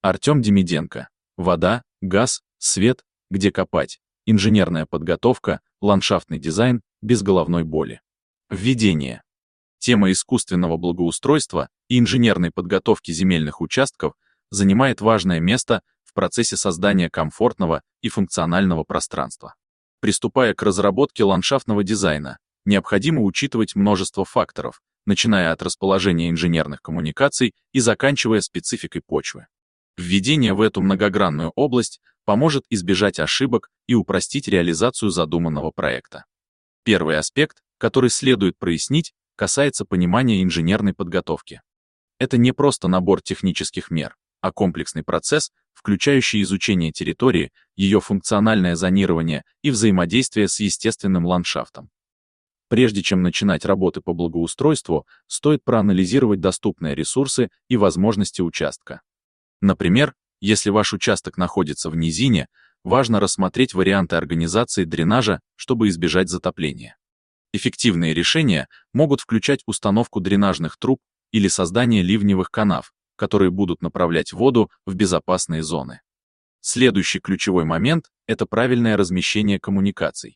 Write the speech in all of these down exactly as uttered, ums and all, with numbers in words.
Артем Демиденко. Вода, газ, свет, где копать. Инженерная подготовка, ландшафтный дизайн без головной боли. Введение. Тема искусственного благоустройства и инженерной подготовки земельных участков занимает важное место в процессе создания комфортного и функционального пространства. Приступая к разработке ландшафтного дизайна, необходимо учитывать множество факторов, начиная от расположения инженерных коммуникаций и заканчивая спецификой почвы. Введение в эту многогранную область поможет избежать ошибок и упростить реализацию задуманного проекта. Первый аспект, который следует прояснить, касается понимания инженерной подготовки. Это не просто набор технических мер, а комплексный процесс, включающий изучение территории, ее функциональное зонирование и взаимодействие с естественным ландшафтом. Прежде чем начинать работы по благоустройству, стоит проанализировать доступные ресурсы и возможности участка. Например, если ваш участок находится в низине, важно рассмотреть варианты организации дренажа, чтобы избежать затопления. Эффективные решения могут включать установку дренажных труб или создание ливневых канав, которые будут направлять воду в безопасные зоны. Следующий ключевой момент – это правильное размещение коммуникаций.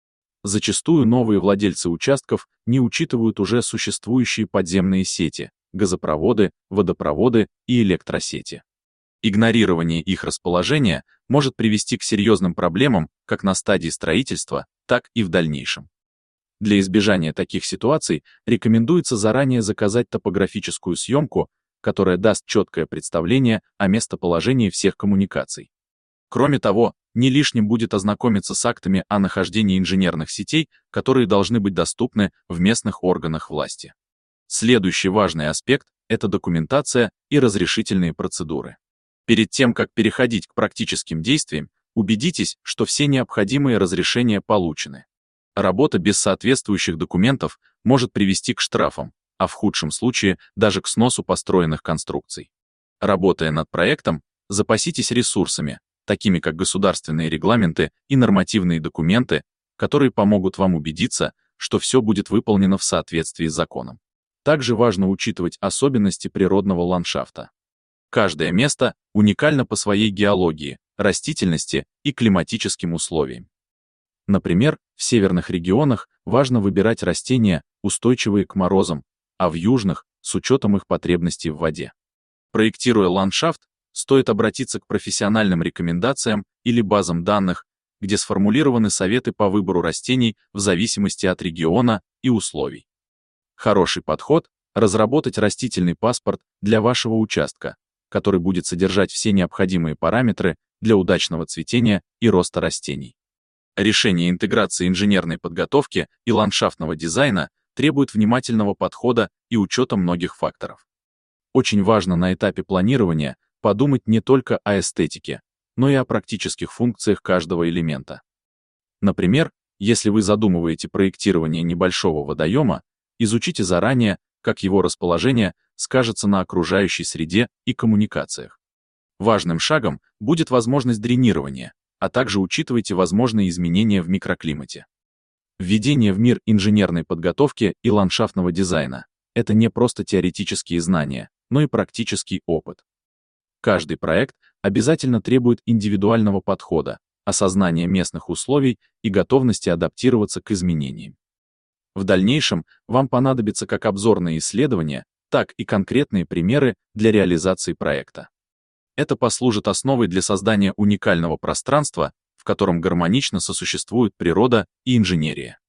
Зачастую новые владельцы участков не учитывают уже существующие подземные сети, газопроводы, водопроводы и электросети. Игнорирование их расположения может привести к серьезным проблемам как на стадии строительства, так и в дальнейшем. Для избежания таких ситуаций рекомендуется заранее заказать топографическую съемку, которая даст четкое представление о местоположении всех коммуникаций. Кроме того, не лишним будет ознакомиться с актами о нахождении инженерных сетей, которые должны быть доступны в местных органах власти. Следующий важный аспект – это документация и разрешительные процедуры. Перед тем, как переходить к практическим действиям, убедитесь, что все необходимые разрешения получены. Работа без соответствующих документов может привести к штрафам, а в худшем случае даже к сносу построенных конструкций. Работая над проектом, запаситесь ресурсами, такими как государственные регламенты и нормативные документы, которые помогут вам убедиться, что все будет выполнено в соответствии с законом. Также важно учитывать особенности природного ландшафта. Каждое место уникально по своей геологии, растительности и климатическим условиям. Например, в северных регионах важно выбирать растения, устойчивые к морозам, а в южных – с учетом их потребностей в воде. Проектируя ландшафт, стоит обратиться к профессиональным рекомендациям или базам данных, где сформулированы советы по выбору растений в зависимости от региона и условий. Хороший подход – разработать растительный паспорт для вашего участка, который будет содержать все необходимые параметры для удачного цветения и роста растений. Решение интеграции инженерной подготовки и ландшафтного дизайна требует внимательного подхода и учета многих факторов. Очень важно на этапе планирования подумать не только о эстетике, но и о практических функциях каждого элемента. Например, если вы задумываете проектирование небольшого водоема, изучите заранее, как его расположение скажется на окружающей среде и коммуникациях. Важным шагом будет возможность дренирования, а также учитывайте возможные изменения в микроклимате. Введение в мир инженерной подготовки и ландшафтного дизайна – это не просто теоретические знания, но и практический опыт. Каждый проект обязательно требует индивидуального подхода, осознания местных условий и готовности адаптироваться к изменениям. В дальнейшем вам понадобятся как обзорные исследования, так и конкретные примеры для реализации проекта. Это послужит основой для создания уникального пространства, в котором гармонично сосуществуют природа и инженерия.